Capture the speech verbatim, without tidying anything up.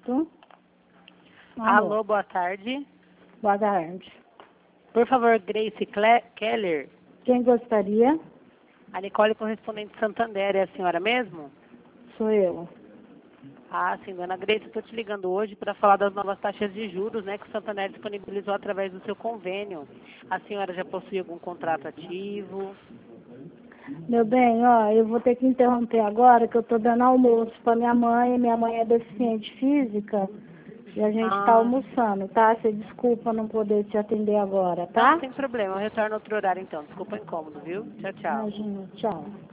Tu? Alô, boa tarde. Boa tarde. Por favor, Grace Cle Keller. Quem gostaria? A Nicole, correspondente de Santander, é a senhora mesmo? Sou eu. Ah, sim, dona Grace, estou te ligando hoje para falar das novas taxas de juros, né, que o Santander disponibilizou através do seu convênio. A senhora já possui algum contrato ativo? Meu bem, ó, eu vou ter que interromper agora, que eu tô dando almoço para minha mãe. Minha mãe é deficiente física e a gente tá Ah, almoçando, tá? Você desculpa não poder te atender agora, tá? não tem problema, eu retorno outro horário então. Desculpa o incômodo, viu? Tchau, tchau. Imagina, tchau.